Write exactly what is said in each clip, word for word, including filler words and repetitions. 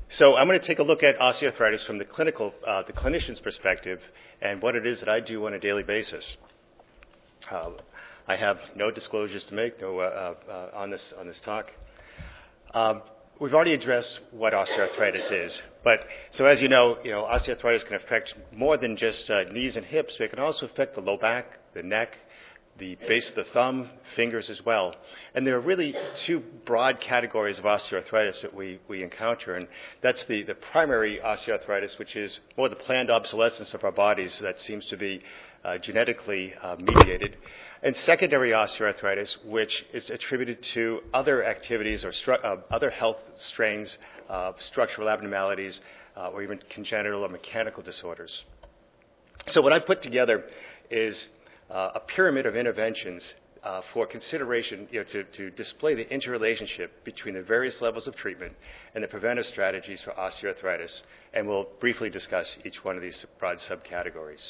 So I'm going to take a look at osteoarthritis from the clinical, uh, the clinician's perspective, and what it is that I do on a daily basis. Uh, I have no disclosures to make no, uh, uh, on this on this talk. Um, we've already addressed what osteoarthritis is, but so as you know, you know, osteoarthritis can affect more than just uh, knees and hips. But it can also affect the low back, the neck, the base of the thumb, fingers as well. And there are really two broad categories of osteoarthritis that we, we encounter, and that's the, the primary osteoarthritis, which is more the planned obsolescence of our bodies that seems to be uh, genetically uh, mediated, and secondary osteoarthritis, which is attributed to other activities or stru- uh, other health strains, uh, structural abnormalities, uh, or even congenital or mechanical disorders. So what I put together is Uh, a pyramid of interventions uh, for consideration, you know, to, to display the interrelationship between the various levels of treatment and the preventive strategies for osteoarthritis, and we'll briefly discuss each one of these broad subcategories.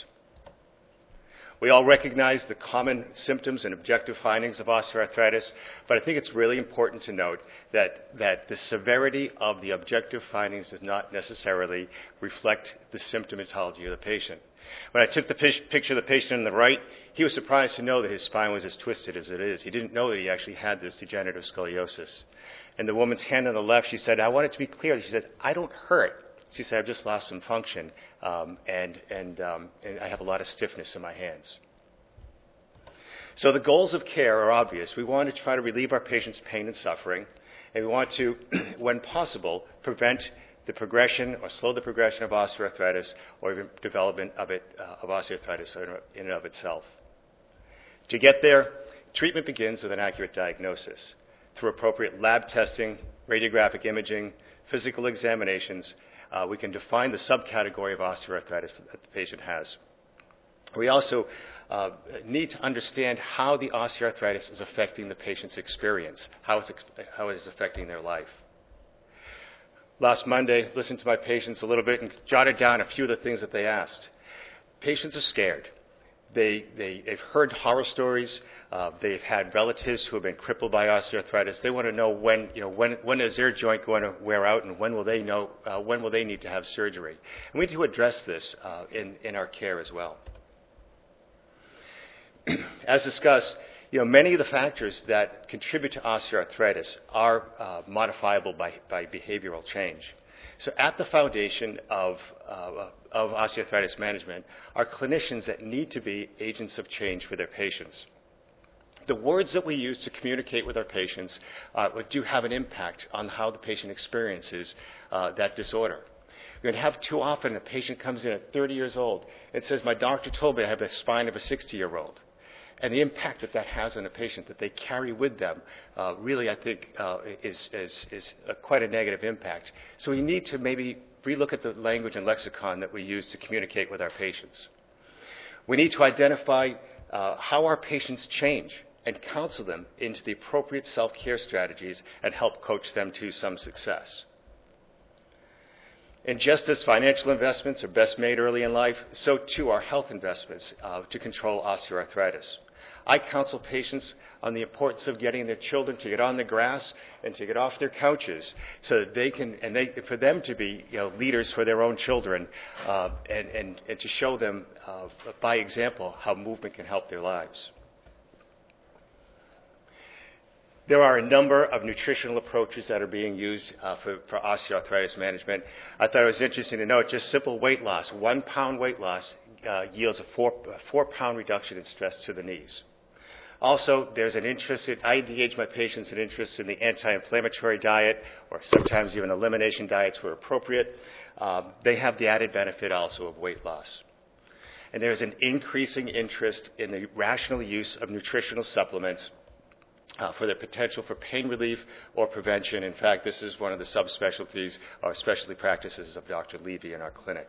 We all recognize the common symptoms and objective findings of osteoarthritis, but I think it's really important to note that, that the severity of the objective findings does not necessarily reflect the symptomatology of the patient. When I took the p- picture of the patient on the right, he was surprised to know that his spine was as twisted as it is. He didn't know that he actually had this degenerative scoliosis. And the woman's hand on the left, she said, I want it to be clear. She said, I don't hurt. She said, I've just lost some function, um, and, and, um, and I have a lot of stiffness in my hands. So the goals of care are obvious. We want to try to relieve our patients' pain and suffering, and we want to, when possible, prevent the progression or slow the progression of osteoarthritis or even development of it, uh, of osteoarthritis in and of itself. To get there, treatment begins with an accurate diagnosis. Through appropriate lab testing, radiographic imaging, physical examinations, uh, we can define the subcategory of osteoarthritis that the patient has. We also uh, need to understand how the osteoarthritis is affecting the patient's experience, how it's, how it is affecting their life. Last Monday, listened to my patients a little bit and jotted down a few of the things that they asked. Patients are scared. They, they, they've heard horror stories. Uh, they've had relatives who have been crippled by osteoarthritis. They want to know when, you know, when, when is their joint going to wear out, and when will they know, uh, when will they need to have surgery? And we need to address this uh, in, in our care as well. As discussed, you know, many of the factors that contribute to osteoarthritis are uh, modifiable by, by behavioral change. So at the foundation of, uh, of osteoarthritis management are clinicians that need to be agents of change for their patients. The words that we use to communicate with our patients uh, do have an impact on how the patient experiences uh, that disorder. You're going to have too often a patient comes in at thirty years old and says, my doctor told me I have the spine of a sixty-year-old. And the impact that that has on a patient that they carry with them uh, really, I think, uh, is, is, is a, quite a negative impact. So we need to maybe relook at the language and lexicon that we use to communicate with our patients. We need to identify uh, how our patients change and counsel them into the appropriate self-care strategies and help coach them to some success. And just as financial investments are best made early in life, so too are health investments uh, to control osteoarthritis. I counsel patients on the importance of getting their children to get on the grass and to get off their couches so that they can, and they, for them to be, you know, leaders for their own children uh, and, and, and to show them uh, by example how movement can help their lives. There are a number of nutritional approaches that are being used uh, for, for osteoarthritis management. I thought it was interesting to note just simple weight loss. One pound weight loss uh, yields a four, a four pound reduction in stress to the knees. Also, there's an interest in, I engage my patients in interest in the anti-inflammatory diet, or sometimes even elimination diets where appropriate. Um, they have the added benefit also of weight loss. And there's an increasing interest in the rational use of nutritional supplements Uh, for their potential for pain relief or prevention. In fact, this is one of the subspecialties or specialty practices of Doctor Levy in our clinic.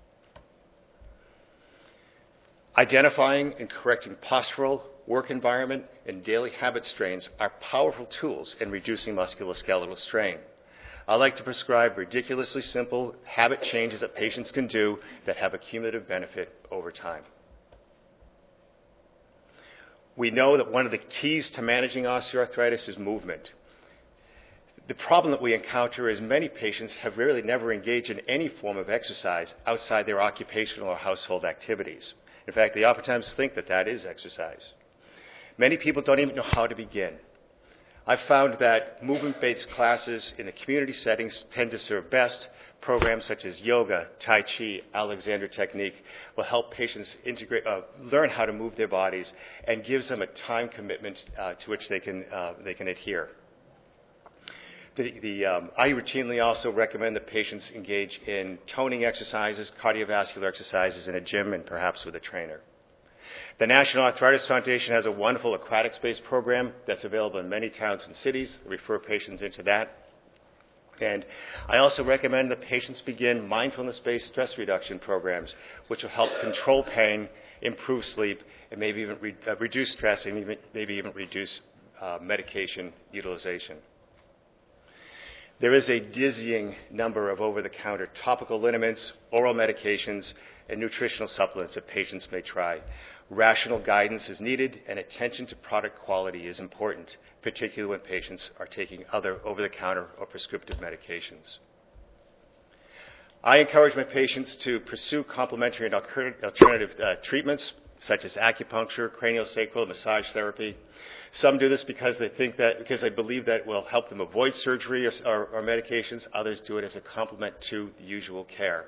Identifying and correcting postural, work environment, and daily habit strains are powerful tools in reducing musculoskeletal strain. I like to prescribe ridiculously simple habit changes that patients can do that have a cumulative benefit over time. We know that one of the keys to managing osteoarthritis is movement. The problem that we encounter is many patients have really never engaged in any form of exercise outside their occupational or household activities. In fact, they oftentimes think that that is exercise. Many people don't even know how to begin. I've found that movement-based classes in the community settings tend to serve best. Programs such as yoga, Tai Chi, Alexander Technique will help patients integrate, uh, learn how to move their bodies and gives them a time commitment uh, to which they can, uh, they can adhere. The, the, um, I routinely also recommend that patients engage in toning exercises, cardiovascular exercises in a gym and perhaps with a trainer. The National Arthritis Foundation has a wonderful aquatics-based program that's available in many towns and cities. They refer patients into that. And I also recommend that patients begin mindfulness-based stress reduction programs, which will help control pain, improve sleep, and maybe even re- uh, reduce stress and even, maybe even reduce uh, medication utilization. There is a dizzying number of over-the-counter topical liniments, oral medications, and nutritional supplements that patients may try. Rational guidance is needed, and attention to product quality is important, particularly when patients are taking other over-the-counter or prescriptive medications. I encourage my patients to pursue complementary and alternative uh, treatments, such as acupuncture, craniosacral, massage therapy. Some do this because they think that, because they believe that it will help them avoid surgery or, or, or medications. Others do it as a complement to the usual care.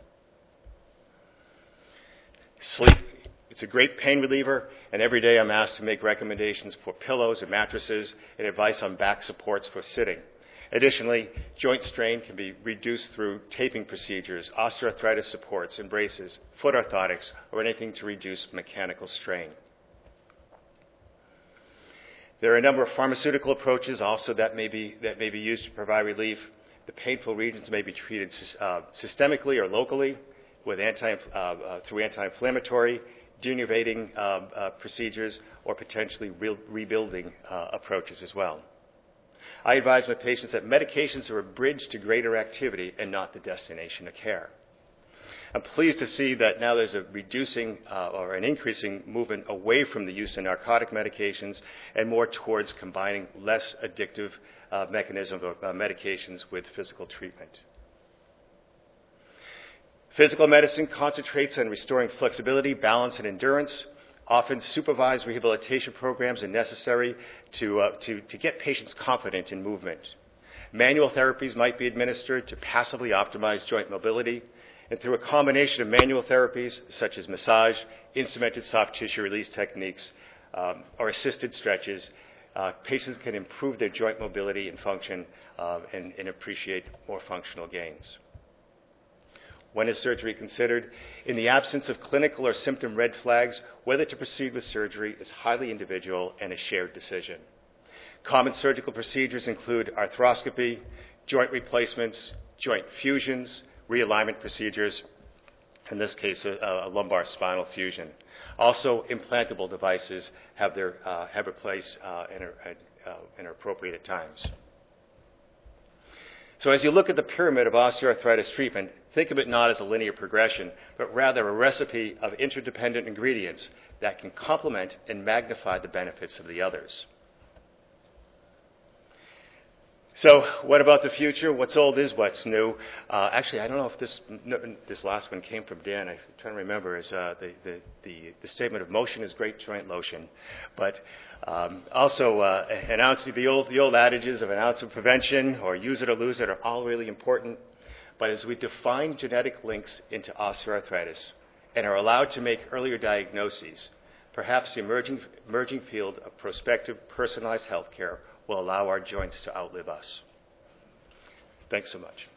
Sleep. It's a great pain reliever, and every day I'm asked to make recommendations for pillows and mattresses and advice on back supports for sitting. Additionally, joint strain can be reduced through taping procedures, osteoarthritis supports and braces, foot orthotics, or anything to reduce mechanical strain. There are a number of pharmaceutical approaches also that may be, that may be used to provide relief. The painful regions may be treated uh, systemically or locally with anti, uh, uh, through anti-inflammatory, denervating uh, uh, procedures, or potentially re- rebuilding uh, approaches as well. I advise my patients that medications are a bridge to greater activity and not the destination of care. I'm pleased to see that now there's a reducing uh, or an increasing movement away from the use of narcotic medications and more towards combining less addictive uh, mechanisms of uh, medications with physical treatment. Physical medicine concentrates on restoring flexibility, balance, and endurance. Often supervised rehabilitation programs are necessary to, uh, to, to get patients confident in movement. Manual therapies might be administered to passively optimize joint mobility, and through a combination of manual therapies such as massage, instrumented soft tissue release techniques, um, or assisted stretches, uh, patients can improve their joint mobility and function uh, and, and appreciate more functional gains. When is surgery considered? In the absence of clinical or symptom red flags, whether to proceed with surgery is highly individual and a shared decision. Common surgical procedures include arthroscopy, joint replacements, joint fusions, realignment procedures, in this case, a, a lumbar spinal fusion. Also, implantable devices have their uh, have a place uh, and, are, uh, and are appropriate at times. So as you look at the pyramid of osteoarthritis treatment, think of it not as a linear progression, but rather a recipe of interdependent ingredients that can complement and magnify the benefits of the others. So what about the future? What's old is what's new. Uh, actually, I don't know if this no, this last one came from Dan. I'm trying to remember. Is uh, the, the, the, the statement of motion is great joint lotion. But um, also uh, an ounce of the old, the old adages of an ounce of prevention or use it or lose it are all really important. But as we define genetic links into osteoarthritis and are allowed to make earlier diagnoses, perhaps the emerging, emerging field of prospective personalized health care will allow our joints to outlive us. Thanks so much.